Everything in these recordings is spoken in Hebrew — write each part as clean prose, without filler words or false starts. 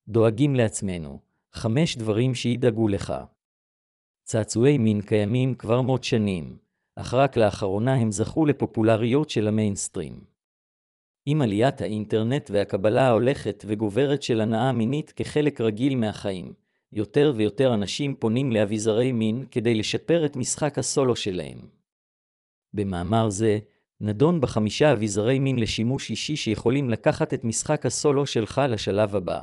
דואגים לעצמנו. 5 דברים שידאגו לך. צעצועי מין קיימים כבר מאות שנים, אך רק לאחרונה הם זכו לפופולריות של המיינסטרים. עם עליית האינטרנט והקבלה ההולכת וגוברת של הנאה מינית כחלק רגיל מהחיים, יותר ויותר אנשים פונים לאביזרי מין כדי לשפר את משחק הסולו שלהם. במאמר זה, נדון ב5 אביזרי מין לשימוש אישי שיכולים לקחת את משחק הסולו שלך לשלב הבא.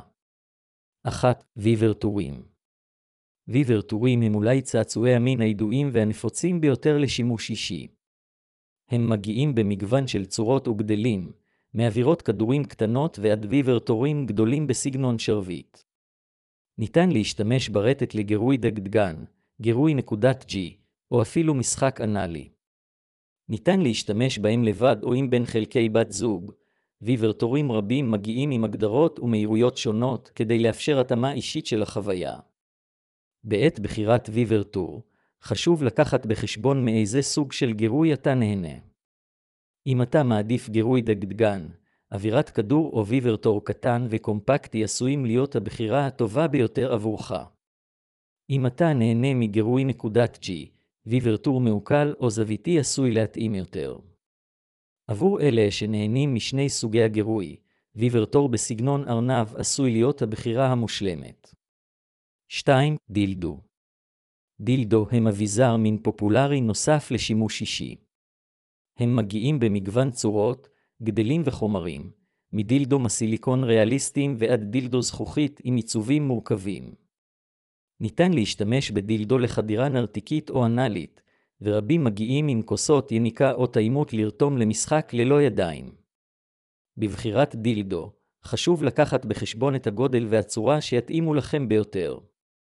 1. ויברטורים. ויברטורים הם אולי צעצועי המין הידועים והנפוצים ביותר לשימוש אישי. הם מגיעים במגוון של צורות וגדלים, מאווירות כדורים קטנות ועד ויברטורים גדולים בסגנון שרביט. ניתן להשתמש ברטט לגירוי דגדגן, גירוי נקודת G, או אפילו משחק אנלי. ניתן להשתמש בהם לבד או עם בין חלקי בת זוג. ויברטורים רבים מגיעים עם הגדרות ומהירויות שונות כדי לאפשר התאמה אישית של החוויה. בעת בחירת ויברטור, חשוב לקחת בחשבון מאיזה סוג של גירוי אתה נהנה. אם אתה מעדיף גירוי דגדגן, אווירת כדור או ויברטור קטן וקומפקטי עשויים להיות הבחירה הטובה ביותר עבורך. אם אתה נהנה מגירוי נקודת G, ויברטור מעוקל או זוויתי עשוי להתאים יותר. עבור אלה שנהנים משני סוגי הגירוי, ויברטור בסגנון ארנב עשוי להיות הבחירה המושלמת. 2. דילדו. דילדו הם אביזר מין פופולרי נוסף לשימוש אישי. הם מגיעים במגוון צורות, גדלים וחומרים, מדילדו מסיליקון ריאליסטיים ועד דילדו זכוכית עם עיצובים מורכבים. ניתן להשתמש בדילדו לחדירה נרתיקית או אנלית, ורבים מגיעים עם כוסות יניקה או טעימות לרתום למשחק ללא ידיים. בבחירת דילדו, חשוב לקחת בחשבון את הגודל והצורה שיתאימו לכם ביותר.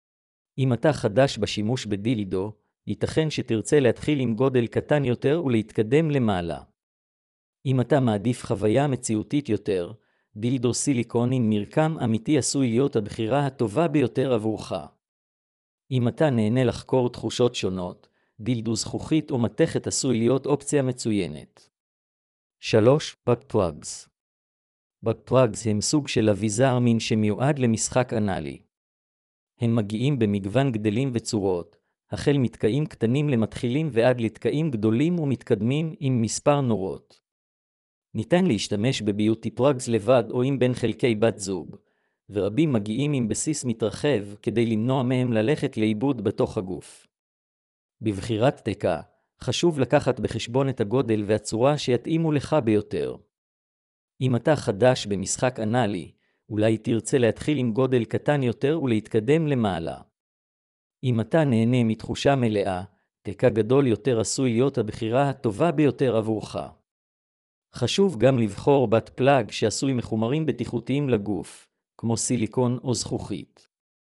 אם אתה חדש בשימוש בדילדו, ייתכן שתרצה להתחיל עם גודל קטן יותר ולהתקדם למעלה. אם אתה מעדיף חוויה מציאותית יותר, דילדו סיליקון עם מרקם אמיתי עשוי להיות הבחירה הטובה ביותר עבורך. אם אתה נהנה לחקור תחושות שונות, דילדו זכוכית או מתכת עשוי להיות אופציה מצוינת. 3. בק פלאגס. בק פלאגס הם סוג של אביזר מין שמיועד למשחק אנלי. הם מגיעים במגוון גדלים וצורות, החל מתקעים קטנים למתחילים ועד לתקעים גדולים ומתקדמים עם מספר נורות. ניתן להשתמש בביוטי פלאגס לבד או עם בין חלקי בת זוג, ורבים מגיעים עם בסיס מתרחב כדי למנוע מהם ללכת לאיבוד בתוך הגוף. בבחירת תקע, חשוב לקחת בחשבון את הגודל והצורה שיתאימו לך ביותר. אם אתה חדש במשחק אנלי, אולי תרצה להתחיל עם גודל קטן יותר ולהתקדם למעלה. אם אתה נהנה מתחושה מלאה, תקע גדול יותר עשוי להיות הבחירה הטובה ביותר עבורך. חשוב גם לבחור בת פלאג שעשוי מחומרים בטיחותיים לגוף, כמו סיליקון או זכוכית.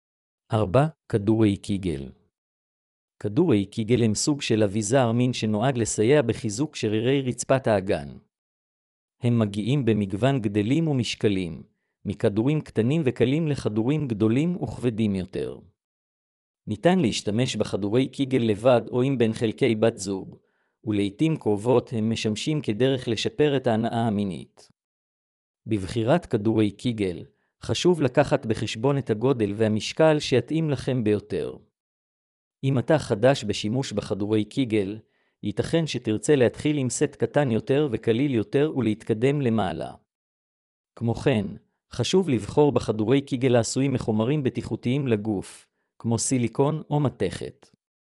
4. כדורי קיגל. כדורי קיגל הם סוג של אביזר מין שנועד לסייע בחיזוק שרירי רצפת האגן. הם מגיעים במגוון גדלים ומשקלים, מכדורים קטנים וקלים לכדורים גדולים וכבדים יותר. ניתן להשתמש בכדורי קיגל לבד או עם בין חלקי בת זוג, ולעיתים קרובות הם משמשים כדרך לשפר את ההנאה המינית. בבחירת כדורי קיגל, חשוב לקחת בחשבון את הגודל והמשקל שיתאים לכם ביותר. אם אתה חדש בשימוש בכדורי קיגל, ייתכן שתרצה להתחיל עם סט קטן יותר וקליל יותר ולהתקדם למעלה. כמו כן, חשוב לבחור בכדורי קיגל העשויים מחומרים בטיחותיים לגוף, כמו סיליקון או מתכת.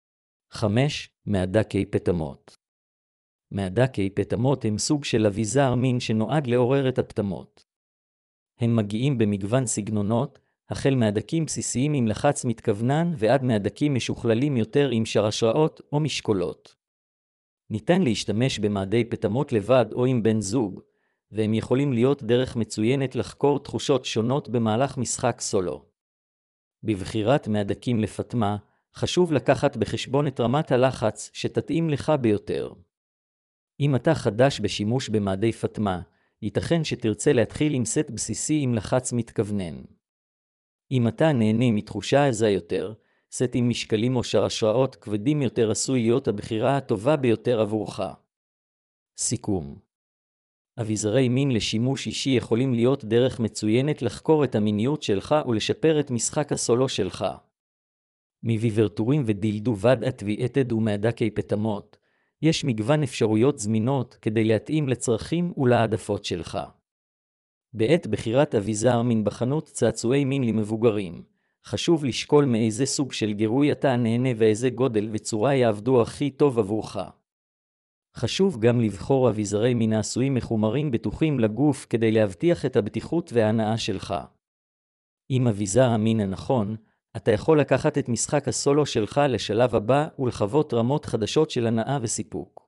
5. מהדקי פטמות. מהדקי פטמות הם סוג של אביזר מין שנועד לעורר את הפטמות. הם מגיעים במגוון סגנונות, החל מהדקים בסיסיים עם לחץ מתכוונן ועד מהדקים משוכללים יותר עם שרשראות או משקולות. ניתן להשתמש במעדי פטמות לבד או עם בן זוג, והם יכולים להיות דרך מצוינת לחקור תחושות שונות במהלך משחק סולו. בבחירת מהדקים לפטמה, חשוב לקחת בחשבון את רמת הלחץ שתתאים לך ביותר. אם אתה חדש בשימוש במעדי פטמה, ייתכן שתרצה להתחיל עם סט בסיסי עם לחץ מתכוונן. אם אתה נהנה מתחושה עזה יותר, סט עם משקלים או שרשראות כבדים יותר עשוי להיות הבחירה הטובה ביותר עבורך. סיכום. אביזרי מין לשימוש אישי יכולים להיות דרך מצוינת לחקור את המיניות שלך ולשפר את משחק הסולו שלך. מוויברטורים ודילדו וד אטוויאטד ומהדקי פטמות, יש מגוון אפשרויות זמינות כדי להתאים לצרכים ולעדפות שלך. בעת בחירת אביזר מין בחנות צעצועי מין למבוגרים, חשוב לשקול מאיזה סוג של גירוי אתה נהנה ואיזה גודל וצורה יעבדו הכי טוב עבורך. חשוב גם לבחור אביזרי מין העשויים מחומרים בטוחים לגוף כדי להבטיח את הבטיחות וההנאה שלך. עם אביזר המין הנכון, אתה יכול לקחת את משחק הסולו שלך לשלב הבא ולחוות רמות חדשות של הנאה וסיפוק.